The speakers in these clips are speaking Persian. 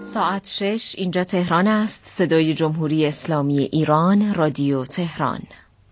ساعت 6 اینجا تهران است. صدای جمهوری اسلامی ایران، رادیو تهران.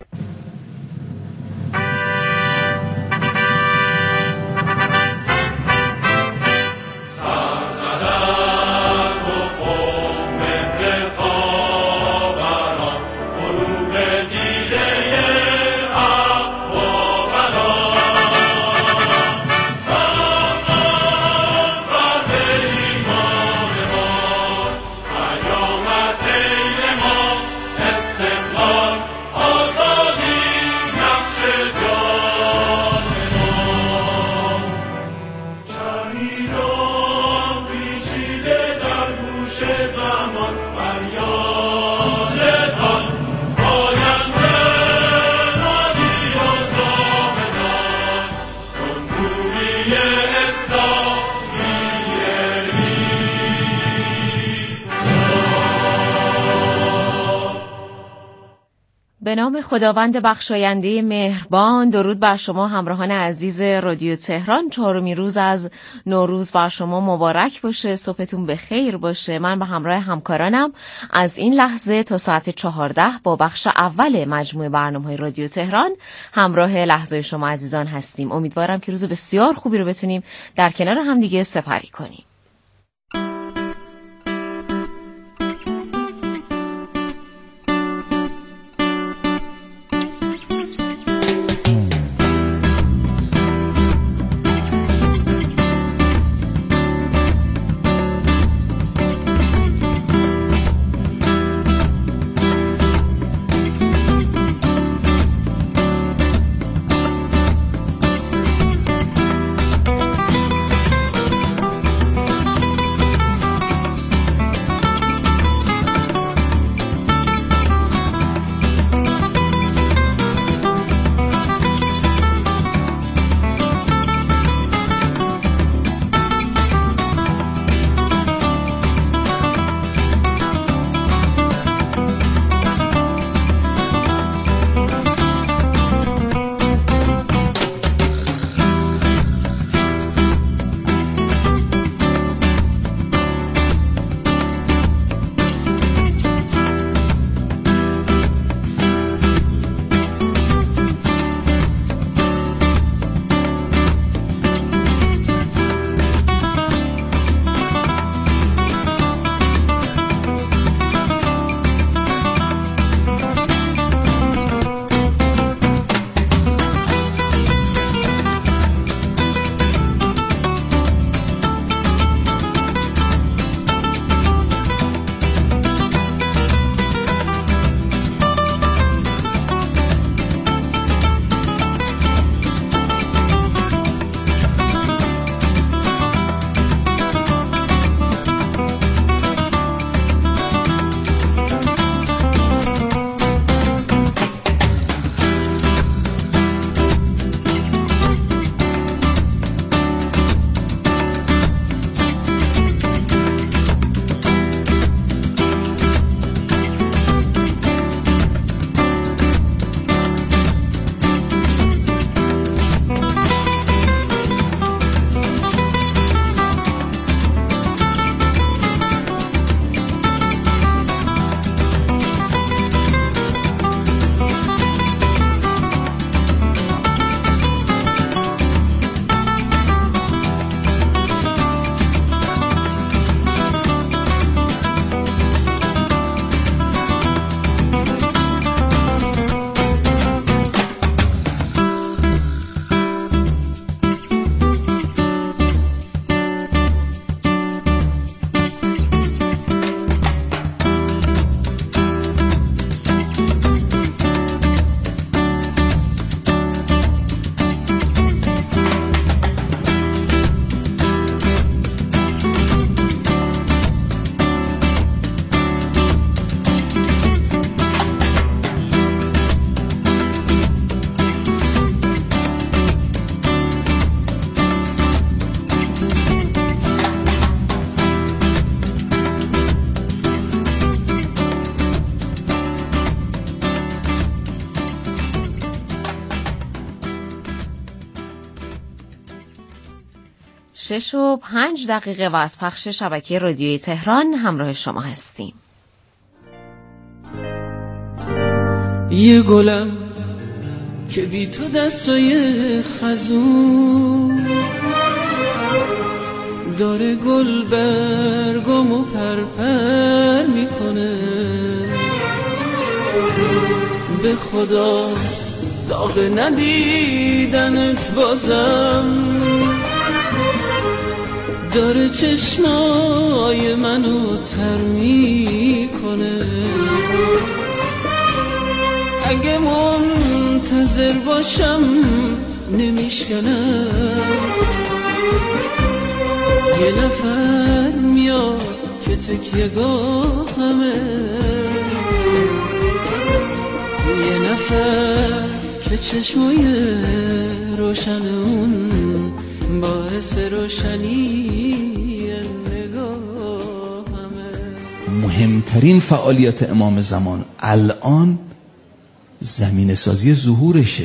به نام خداوند بخشاینده مهربان. درود بر شما همراهان عزیز رادیو تهران. 4مین روز از نوروز بر شما مبارک باشه. صبحتون بخیر باشه. من به همراه همکارانم از این لحظه تا ساعت 14 با بخش اول مجموعه برنامه‌های رادیو تهران همراه لحظه شما عزیزان هستیم. امیدوارم که روز بسیار خوبی رو بتونیم در کنار هم دیگه سپری کنیم. 6:05 و از پخش شبکه رادیوی تهران همراه شما هستیم. یه گلم که بی تو دستای خزون داره گل برگمو پرپر میکنه، به خدا داغ ندیدنت بازم داره چشمای منو تر میکنه. اگه منتظر باشم نمیشکنم، یه نفر میاد که تکیه‌گاهمه، یه نفر که چشمای روشن اون باعث روشنی نگاهمه. مهمترین فعالیت امام زمان الان زمینه سازی ظهورشه.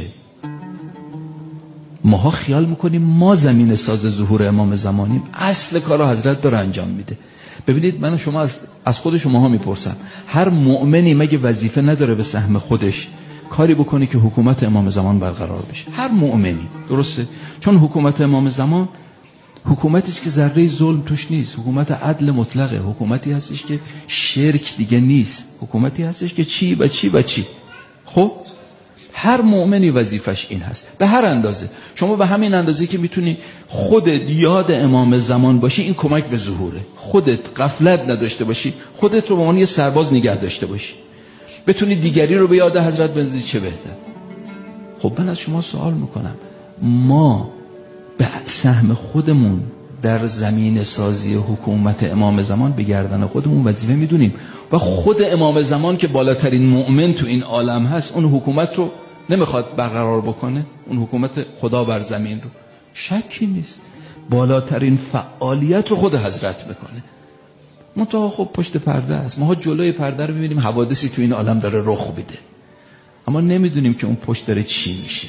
ماها خیال میکنیم ما زمینه ساز ظهور امام زمانیم، اصل کارو حضرت داره انجام میده. ببینید من شما از خود شماها میپرسم، هر مؤمنی مگه وظیفه نداره به سهم خودش کاری بکنه که حکومت امام زمان برقرار بشه؟ هر مؤمنی، درسته؟ چون حکومت امام زمان حکومتی است که ذره ظلم توش نیست، حکومت عدل مطلقه، حکومتی هستش که شرک دیگه نیست، حکومتی هستش که چی و چی و چی. خب هر مؤمنی وظیفش این هست به هر اندازه. شما به همین اندازه که میتونی خودت یاد امام زمان باشی، این کمک به ظهوره. خودت غفلت نداشته باشی، خودت رو به عنوان یه سرباز نگه داشته باشی، بتونی دیگری رو به یاد حضرت بنزی، چه بهتر. خب من از شما سوال میکنم، ما به سهم خودمون در زمین سازی حکومت امام زمان به گردن خودمون وظیفه میدونیم و خود امام زمان که بالاترین مؤمن تو این عالم هست اون حکومت رو نمیخواد برقرار بکنه، اون حکومت خدا بر زمین رو، شکی نیست بالاترین فعالیت رو خود حضرت میکنه. منتها خب پشت پرده است، ما جلوی پرده رو میبینیم حوادثی تو این عالم داره رخ میده، اما نمیدونیم که اون پشت داره چی میشه.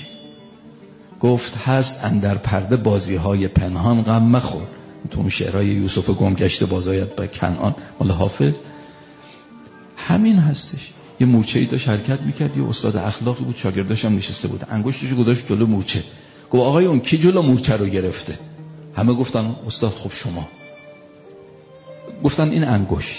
گفت هست اندر پرده بازی‌های پنهان، غم مخور. تو اون شعرهای یوسف گمگشته بازآید به کنعان مال حافظ همین هستش. یه مورچه‌ای داشت حرکت میکرد، یه استاد اخلاقی بود، شاگرداش هم نشسته بود، انگشتشو گذاشت جلو مورچه، گفت آقای اون کی جلو مورچه رو گرفته؟ همه گفتن استاد خب شما. گفتن این انگشت.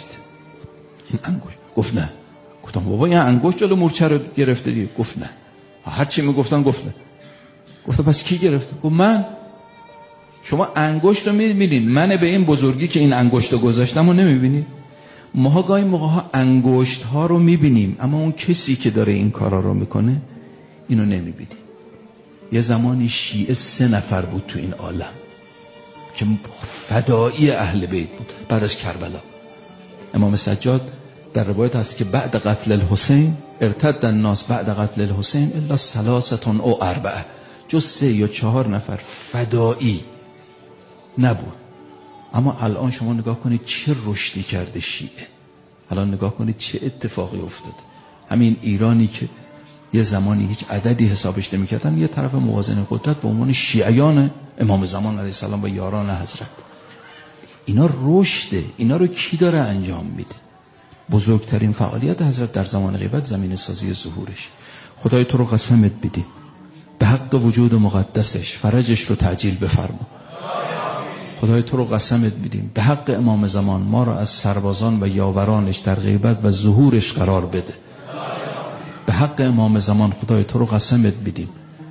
گفت نه. گفتم بابا این انگشت جلو مورچه رو گرفته دیگه. گفت نه. هر چی میگفتن گفت نه. گفتم پس کی گرفته؟ گفت من. شما انگشت رو میبینید، من به این بزرگی که این انگشت رو گذاشتم رو نمیبینید؟ ماها گاهی موقع ها انگشت ها رو میبینیم اما اون کسی که داره این کارا رو میکنه اینو نمیبینیم. یه زمانی شیعه 3 نفر بود تو این عالم که فدایی اهل بیت بود بعد از کربلا. امام سجاد در روایت هست که بعد قتل الحسین ارتد الناس بعد قتل الحسین الا 3 او 4، جز 3 یا 4 نفر فدایی نبود. اما الان شما نگاه کنید چه رشدی کرده شیعه، الان نگاه کنید چه اتفاقی افتاده. همین ایرانی که یه زمانی هیچ عددی حسابش نمی‌کردن، یه طرف موازن قدرت به عنوان شیعیان امام زمان علیه السلام و یاران حضرت. اینا رشده، اینا رو کی داره انجام میده؟ بزرگترین فعالیت حضرت در زمان غیبت زمین سازی ظهورش. خدای تو رو قسمت بدیم به حق وجود مقدسش فرجش رو تعجیل بفرما. خدای تو رو قسمت بدیم به حق امام زمان ما را از سربازان و یاورانش در غیبت و ظهورش قرار بده. به حق امام زمان خدای تو رو قسمت بدیم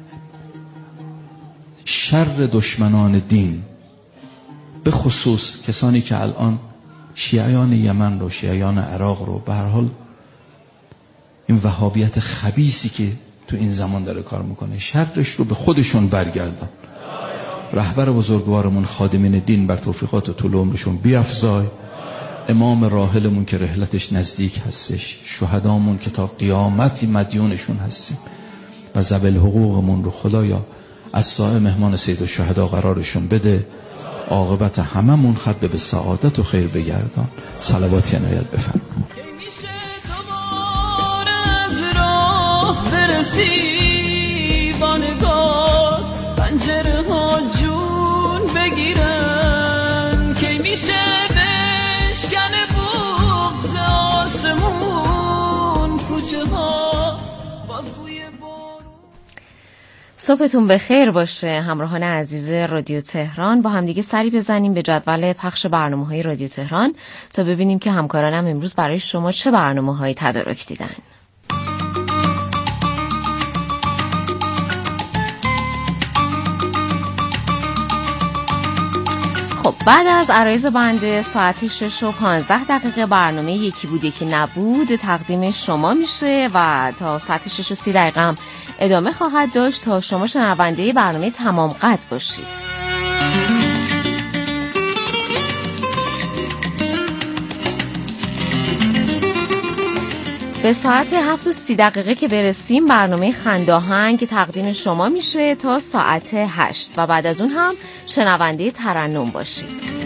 شر دشمنان دین، به خصوص کسانی که الان شیعیان یمن رو، شیعیان عراق رو، به هر حال این وهابیت خبیثی که تو این زمان داره کار میکنه، شرش رو به خودشون برگردان. رهبر بزرگوارمون خادمین دین بر توفیقات و طول عمرشون بیفزای. امام راحلمون که رحلتش نزدیک هستش، شهدامون که تا قیامتی مدیونشون هستیم و ذوی حقوقمون رو خدایا از سایه مهمان سید الشهدا قرارشون بده. عاقبت هممون ختم به سعادت و خیر بگردان. صلوات عنایت بفرما. برسی با نگاه پنجره ها جون بگیرن، صبحتون بخیر باشه همراهان عزیز رادیو تهران. با همدیگه سری بزنیم به جدول پخش برنامه‌های رادیو تهران تا ببینیم که همکارانم امروز برای شما چه برنامه‌هایی تدارک دیدن. خب بعد از عرایض بنده ساعت 6:15 برنامه یکی بود یکی نبود تقدیم شما میشه و تا ساعت 6:30 هم ادامه خواهد داشت تا شما شنونده برنامه تمام قد باشید. به ساعت 7:30 که برسیم برنامه خنداهنگ که تقدیم شما میشه تا ساعت 8 و بعد از اون هم شنونده ترنم باشید.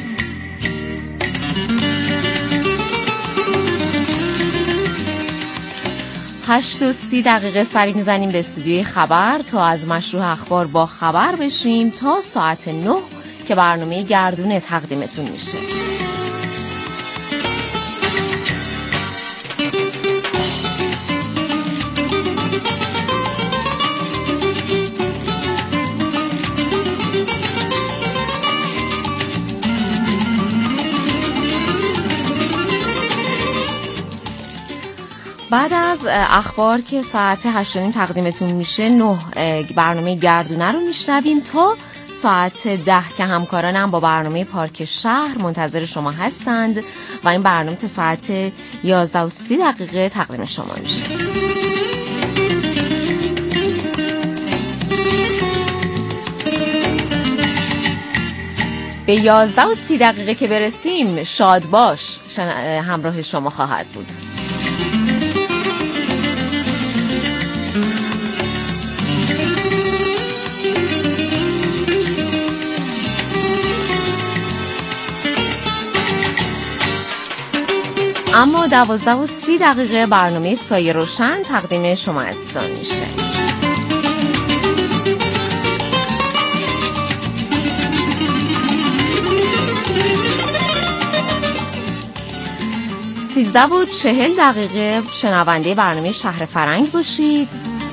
8:30 سری میزنیم به استودیوی خبر تا از مشروع اخبار با خبر بشیم تا ساعت 9 که برنامه گردونه تقدیمتون میشه. بعد از اخبار که ساعت 8:30 تقدیمتون میشه 9 برنامه گردونه رو میشنویم تا ساعت 10 که همکارانم با برنامه پارک شهر منتظر شما هستند و این برنامه تا ساعت 11:30 تقدیم شما میشه. به 11:30 که برسیم شاد باش همراه شما خواهد بود. اما 12:30 برنامه سایه روشن تقدیم شما عزیزان میشه. سیزده و 40 شنونده برنامه شهر فرنگ باشید.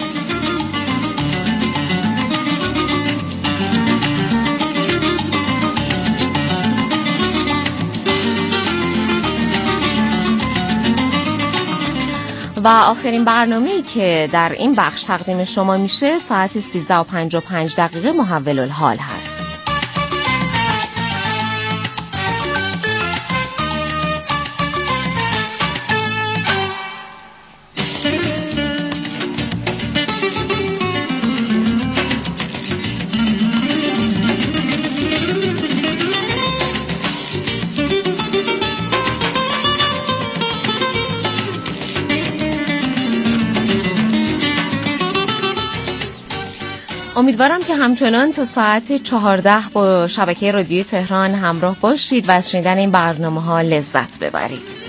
و آخرین برنامه‌ای که در این بخش تقدیم شما میشه ساعت 13:55 محول الحال هست. امیدوارم که همچنان تا ساعت 14 با شبکه رادیو تهران همراه باشید و از شنیدن این برنامه‌ها لذت ببرید.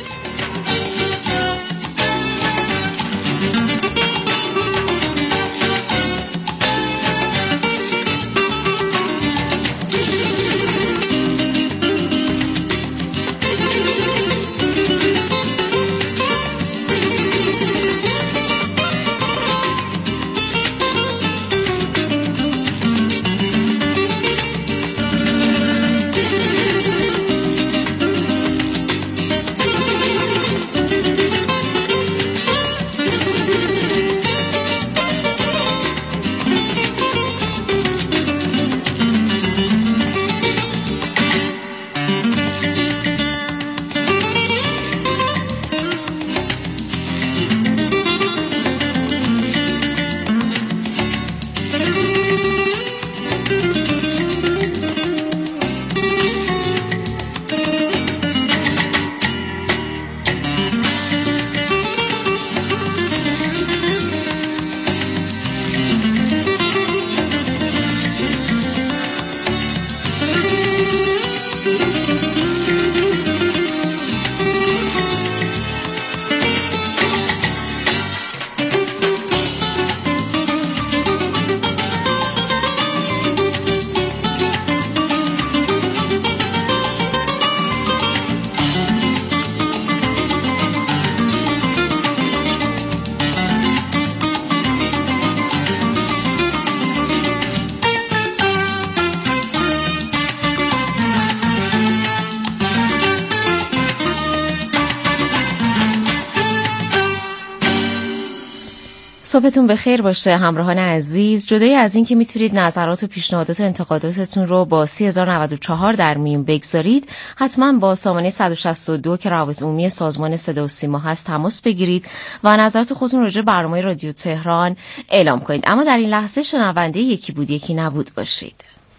صبحتون بخیر باشه همراهان عزیز. جدای از این که میتونید نظرات و پیشنهادات و انتقاداتتون رو با 3094 در میون بگذارید، حتما با سامانه 162 که روابط عمومی سازمان صدا و سیما هست تماس بگیرید و نظرات خودتون راجع به برنامه رادیو تهران اعلام کنید. اما در این لحظه شنونده یکی بود یکی نبود باشید.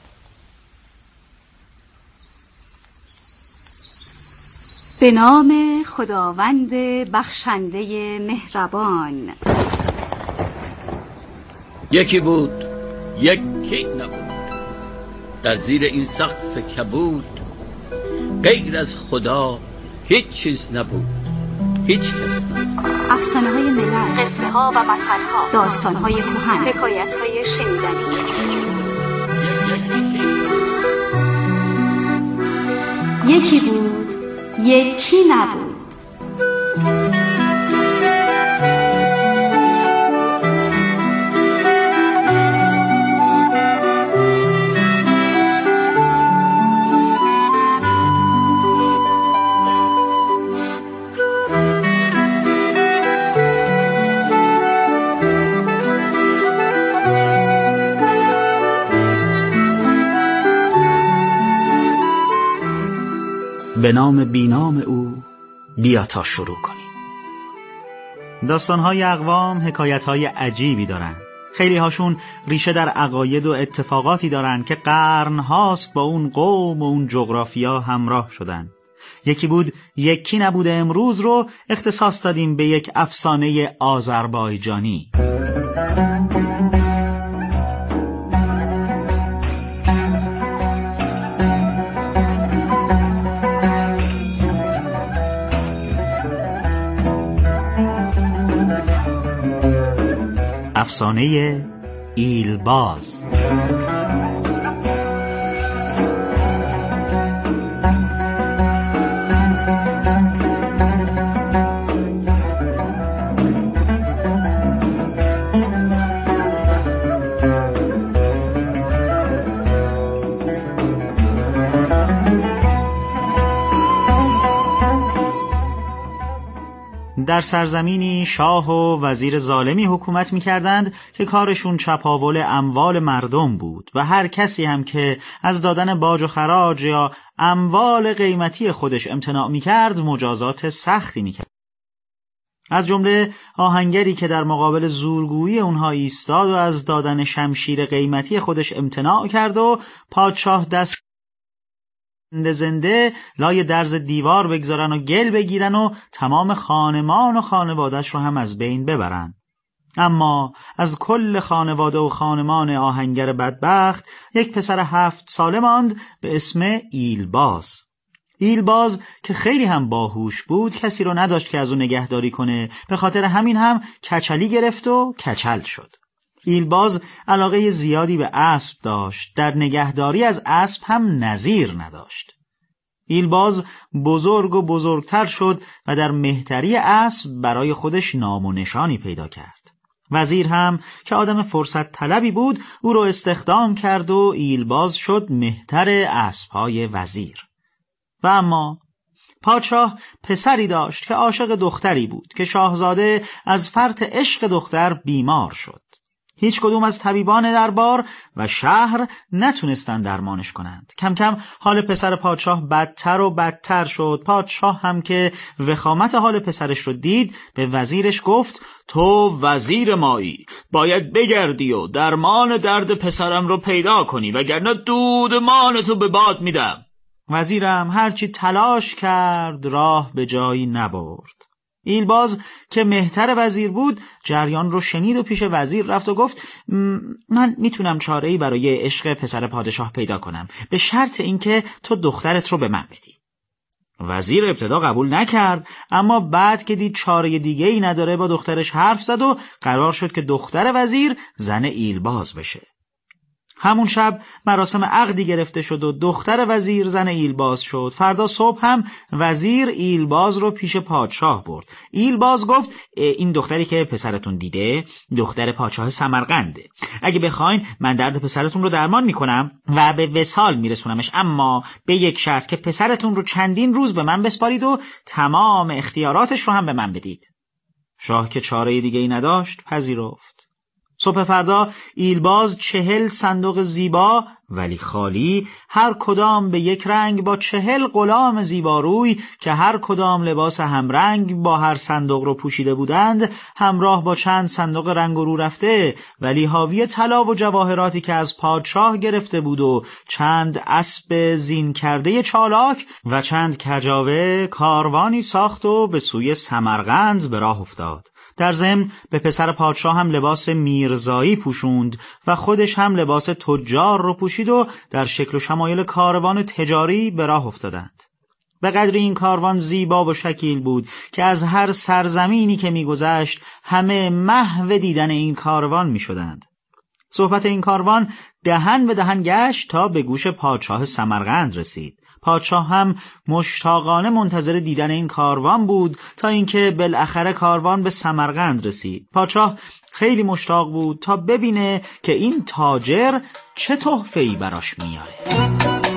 به نام خداوند بخشنده مهربان. یکی بود یکی نبود، در زیر این سقف کبود غیر از خدا هیچ چیز نبود، هیچ کس نبود. افسانه های ملل، قصه ها و مثل ها، داستان های کهن، حکایت های شنیدنی. یکی بود یکی نبود. به نام بینام او بیا تا شروع کنیم. داستان‌های اقوام حکایت‌های عجیبی دارن. خیلی هاشون ریشه در عقاید و اتفاقاتی دارن که قرن‌هاست با اون قوم و اون جغرافیا همراه شدن. یکی بود یکی نبود امروز رو اختصاص دادیم به یک افسانه آذربایجانی. افسانه ایلباز. در سرزمینی شاه و وزیر ظالمی حکومت می‌کردند که کارشون چپاول اموال مردم بود و هر کسی هم که از دادن باج و خراج یا اموال قیمتی خودش امتناع می‌کرد مجازات سختی می‌کرد. از جمله آهنگری که در مقابل زورگویی اونها ایستاد و از دادن شمشیر قیمتی خودش امتناع کرد و پادشاه دست زنده لای درز دیوار بگذارن و گل بگیرن و تمام خانمان و خانوادش رو هم از بین ببرن. اما از کل خانواده و خانمان آهنگر بدبخت یک پسر 7 ساله ماند به اسم ایلباز. ایلباز که خیلی هم باهوش بود کسی رو نداشت که از اون نگهداری کنه، به خاطر همین هم کچلی گرفت و کچل شد. ایلباز علاقه زیادی به اسب داشت، در نگهداری از اسب هم نظیر نداشت. ایلباز بزرگ و بزرگتر شد و در مهتری اسب برای خودش نام و نشانی پیدا کرد. وزیر هم که آدم فرصت طلبی بود او رو استخدام کرد و ایلباز شد مهتر اسبهای وزیر. و اما پادشاه پسری داشت که عاشق دختری بود که شاهزاده از فرط عشق دختر بیمار شد. هیچ کدوم از طبیبان دربار و شهر نتونستن درمانش کنند. کم کم حال پسر پادشاه بدتر و بدتر شد. پادشاه هم که وخامت حال پسرش رو دید به وزیرش گفت تو وزیر مایی، باید بگردی و درمان درد پسرم رو پیدا کنی وگرنه دودمان تو به باد میدم. وزیرم هرچی تلاش کرد راه به جایی نبرد. ایلباز که مهتر وزیر بود جریان رو شنید و پیش وزیر رفت و گفت من میتونم چاره‌ای برای عشق پسر پادشاه پیدا کنم، به شرط اینکه تو دخترت رو به من بدی. وزیر ابتدا قبول نکرد، اما بعد که دید چاره دیگه‌ای نداره با دخترش حرف زد و قرار شد که دختر وزیر زن ایلباز بشه. همون شب مراسم عقدی گرفته شد و دختر وزیر زن ایلباز شد. فردا صبح هم وزیر ایلباز رو پیش پادشاه برد. ایلباز گفت این دختری که پسرتون دیده دختر پادشاه سمرقنده. اگه بخواین من درد پسرتون رو درمان میکنم و به وصال میرسونمش، اما به یک شرط که پسرتون رو چندین روز به من بسپارید و تمام اختیاراتش رو هم به من بدید. شاه که چاره دیگه‌ای نداشت پذیرفت. صبح فردا ایلباز 40 صندوق زیبا ولی خالی، هر کدام به یک رنگ، با 40 غلام زیباروی که هر کدام لباس همرنگ با هر صندوق رو پوشیده بودند، همراه با چند صندوق رنگ رو رفته ولی حاوی طلا و جواهراتی که از پادشاه گرفته بود و چند اسب زین کرده چالاک و چند کجاوه، کاروانی ساخت و به سوی سمرقند به راه افتاد. در ضمن به پسر پادشاه هم لباس میرزایی پوشوند و خودش هم لباس تجار رو پوشید و در شکل و شمایل کاروان تجاری به راه افتادند. به قدری این کاروان زیبا و شکیل بود که از هر سرزمینی که میگذشت همه محو دیدن این کاروان میشدند. صحبت این کاروان دهن به دهن گشت تا به گوش پادشاه سمرقند رسید. پادشاه هم مشتاقانه منتظر دیدن این کاروان بود تا اینکه بالاخره کاروان به سمرقند رسید. پادشاه خیلی مشتاق بود تا ببینه که این تاجر چه تحفه‌ای براش میاره.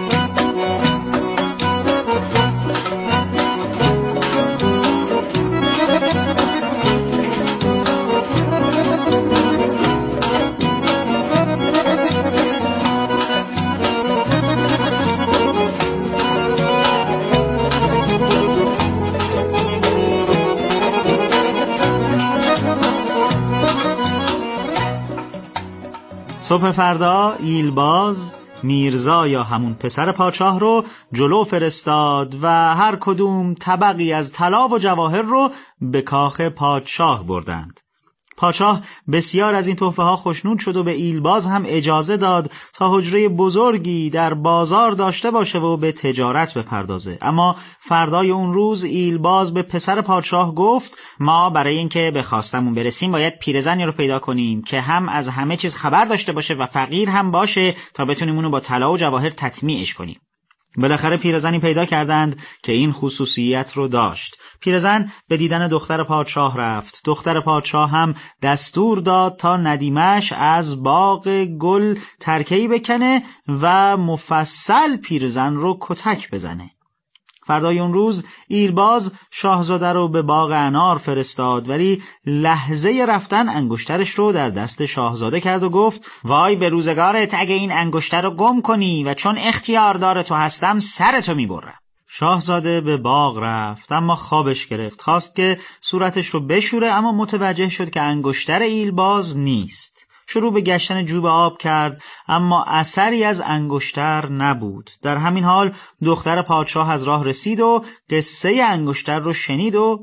صبح فردا ایلباز میرزا یا همون پسر پادشاه رو جلو فرستاد و هر کدوم طبقی از طلا و جواهر رو به کاخ پادشاه بردند. پادشاه بسیار از این تحفه ها خوشنود شد و به ایلباز هم اجازه داد تا حجره بزرگی در بازار داشته باشه و به تجارت بپردازه. اما فردای اون روز ایلباز به پسر پادشاه گفت ما برای اینکه به خواستمون برسیم باید پیرزنی رو پیدا کنیم که هم از همه چیز خبر داشته باشه و فقیر هم باشه تا بتونیم اونو با طلا و جواهر تطمیعش کنیم. بالاخره پیرزنی پیدا کردند که این خصوصیت رو داشت. پیرزن به دیدن دختر پادشاه رفت. دختر پادشاه هم دستور داد تا ندیمش از باغ گل ترکه‌ای بکنه و مفصل پیرزن رو کتک بزنه. فردای اون روز ایلباز شاهزاده رو به باغ انار فرستاد ولی لحظه رفتن انگشترش رو در دست شاهزاده کرد و گفت وای به روزگارت اگه این انگشتر رو گم کنی و چون اختیاردار تو هستم سرتو میبرم. شاهزاده به باغ رفت اما خوابش گرفت. خواست که صورتش رو بشوره اما متوجه شد که انگشتر ایلباز نیست. شروع به گشتن جوب آب کرد اما اثری از انگشتر نبود. در همین حال دختر پادشاه از راه رسید و قصه انگشتر رو شنید و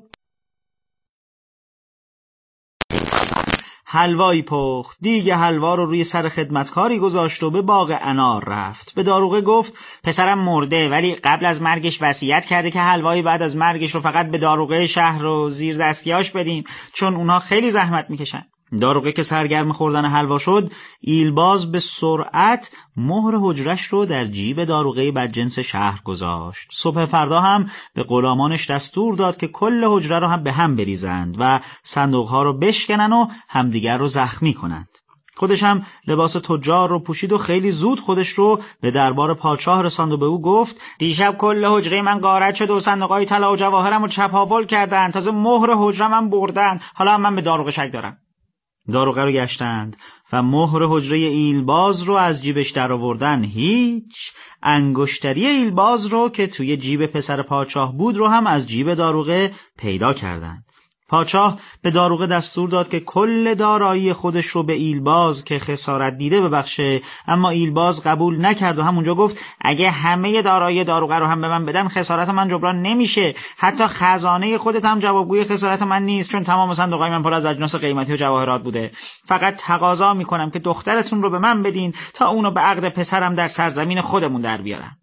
حلوایی پخت. دیگ حلوا رو روی سر خدمتکاری گذاشت و به باغ انار رفت. به داروغه گفت پسرم مرده ولی قبل از مرگش وصیت کرده که حلوایی بعد از مرگش رو فقط به داروغه شهر و زیر دستیاش بدیم چون اونها خیلی زحمت میکشن. داروغه که سرگرم خوردن حلوا شد، ایلباز به سرعت مهر حجرش رو در جیب داروغه بدجنس شهر گذاشت. صبح فردا هم به غلامانش دستور داد که کل حجره رو هم به هم بریزند و صندوقها رو بشکنن و همدیگر رو زخمی کنند. خودش هم لباس تجار رو پوشید و خیلی زود خودش رو به دربار پادشاه رساند و به او گفت دیشب کل حجره من غارت شد و صندوقهای طلا و جواهرم رو چپاول کردن، تازه مهر حجره من بردن. حالا من به داروغه شک دارم. داروغه رو گشتند و مهر حجره ایلباز رو از جیبش در آوردن. هیچ. انگشتری ایلباز رو که توی جیب پسر پادشاه بود رو هم از جیب داروغه پیدا کردند. پادشاه به داروغه دستور داد که کل دارایی خودش رو به ایلباز که خسارت دیده ببخشه، اما ایلباز قبول نکرد و همونجا گفت اگه همه دارایی داروغه رو هم به من بدن خسارت من جبران نمیشه. حتی خزانه خودت هم جوابگوی خسارت من نیست چون تمام صندوقای من پر از اجناس قیمتی و جواهرات بوده. فقط تقاضا میکنم که دخترتون رو به من بدین تا اونو به عقد پسرم در سرزمین خودمون در بیارم.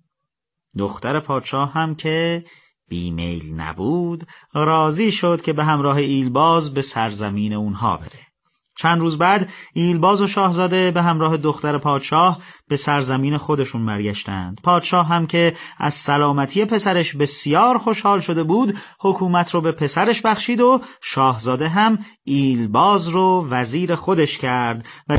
دختر پادشاه هم که بیمیل نبود راضی شد که به همراه ایلباز به سرزمین اونها بره. چند روز بعد ایلباز و شاهزاده به همراه دختر پادشاه به سرزمین خودشون برگشتند. پادشاه هم که از سلامتی پسرش بسیار خوشحال شده بود حکومت رو به پسرش بخشید و شاهزاده هم ایلباز رو وزیر خودش کرد و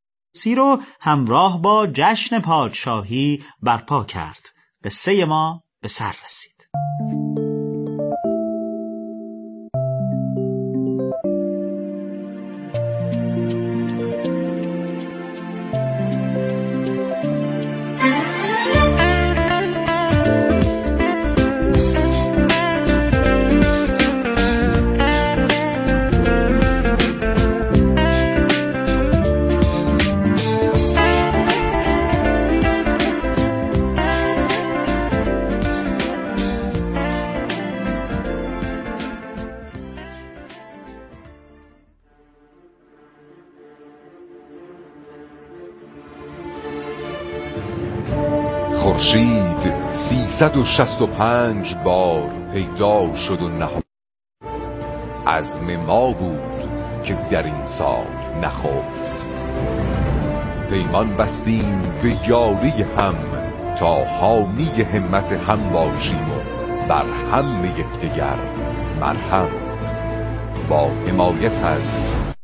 سی رو همراه با جشن پادشاهی برپا کرد. قصه ما به سر رسید. خورشید 365 بار پیدا شد و نهفت. عزم ما بود که در این سال نخفت. پیمان بستیم به یاری هم تا حامی همت هم باشیم و بر هم یکدیگر مرهم. با حمایت از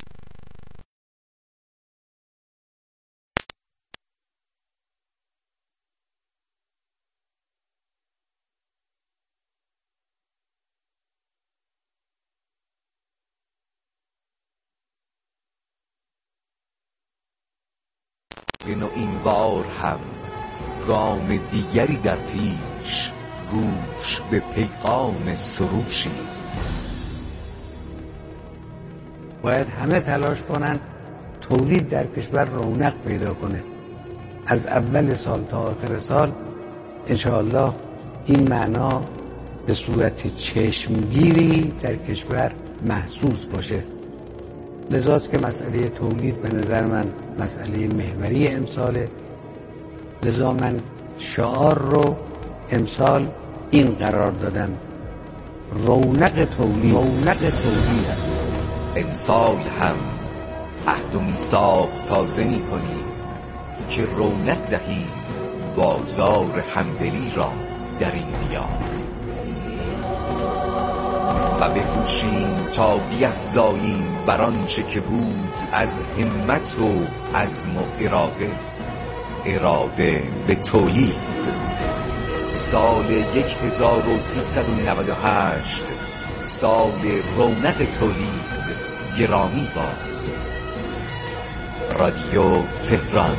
و این بار هم گام دیگری در پیش، گوش به پیغام سروشی. باید همه تلاش کنن تولید در کشور رونق پیدا کنه. از اول سال تا آخر سال انشاءالله این معنا به صورت چشمگیری در کشور محسوس باشه. لذاست که مسئله تولید به نظر من مسئله محوری امساله. لذا من شعار رو امسال این قرار دادم: رونق تولید. رونق تولید امسال هم عهد و میثاق تازه می‌کنیم که رونق دهیم بازار همدلی را در این دیار و بکوشیم تا بیفزاییم بر آنچه که بود از همت و عزم و اراده به تولید. سال 1398 سال رونق تولید گرامی باد. رادیو تهران.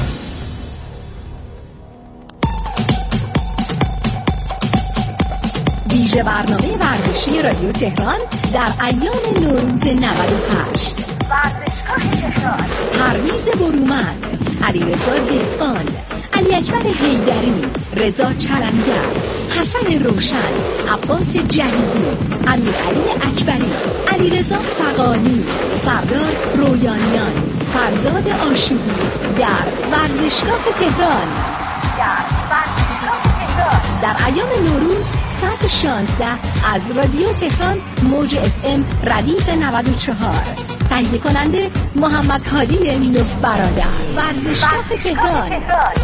ویژه برنامه ورزشی رادیو تهران در ایام نوروز 98. ورزشگاه تهران. پرویز برومند، علیرضا دهقان، علی اکبر حیدری، رضا چلنگر، حسن روشن، عباس جدیدی، امیرعلی اکبری، علیرضا فغانی، سردار رویانیان، فرزاد آشوبی در ورزشگاه تهران. در ایام نوروز ساعت 16 از رادیو تهران موج FM ردیف 94. تهیه کننده محمد هادی نه برادر. ورزشگاه تهران.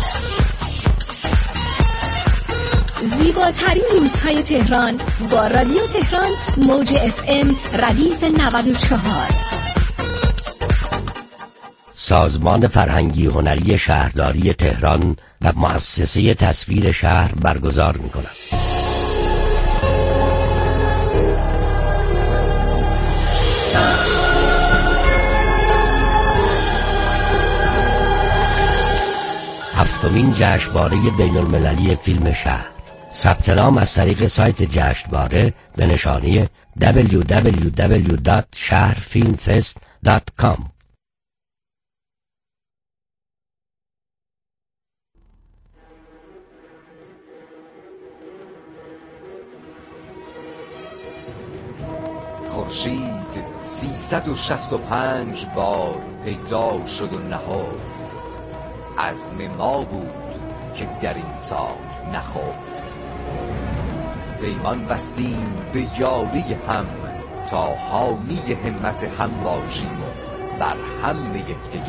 زیباترین روزهای تهران با رادیو تهران موج FM ردیف 94. سازمان فرهنگی هنری شهرداری تهران و مؤسسه تصویر شهر برگزار می‌کند. هفتمین جشنواره بین‌المللی فیلم شهر. ثبت نام از طریق سایت جشنواره به نشانی www.shahrfilmfest.com. خورشید 365 بار پیدا شد و نهفت. عزم ما بود که در این سال نخفت. پیمان بستیم به یاری هم تا حامی همت هم باشیم و بر هم یکدیگر